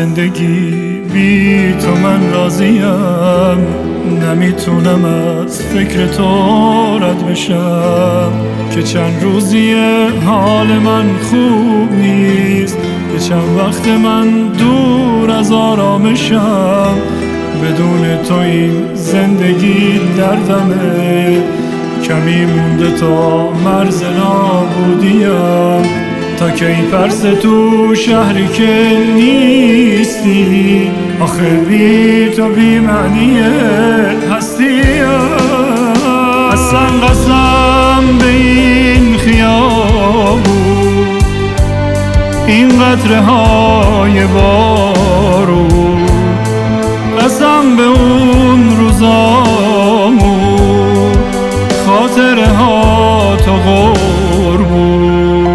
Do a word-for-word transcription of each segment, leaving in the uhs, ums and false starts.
زندگی بی تو من راضیم، نمیتونم از فکر تو رد بشم که چند روزیه حال من خوب نیست، که چند وقت من دور از آرامشم، بدون تو این زندگی دردمه، کمی مونده تا مرز نابودیم، تا کی پرس تو شهری که نیستی، آخه بی تو بی معنیه هستیم. اصلا قسم به این خیابون، این قطره های بارون، قسم به اون روزامون، خاطره ها تو قربون.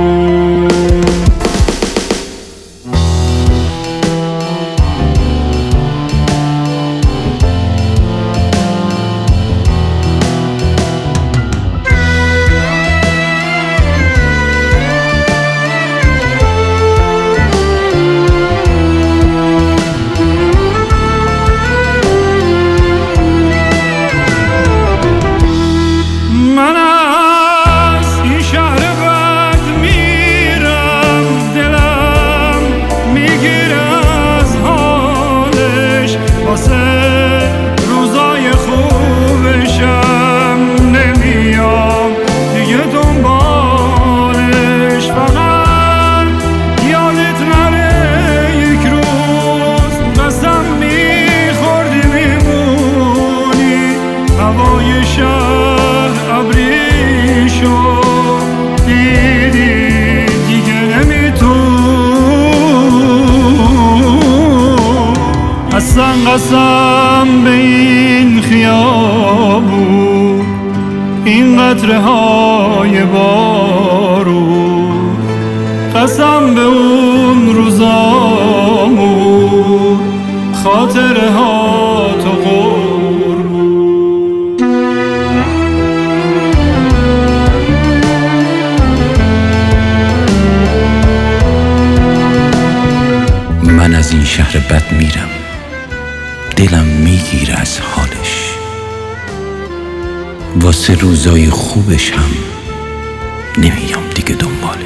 هوای شهر ابری شد، دیدی دیگه نمیتون. اصلا قسم به این خیابون، این قطره های بارون، قسم به اون روزامون، خاطره ها تو قربون. من از این شهر بد میرم، دلم میگیره از حالش، واسه روزای خوبش هم نمیام دیگه دنبالش.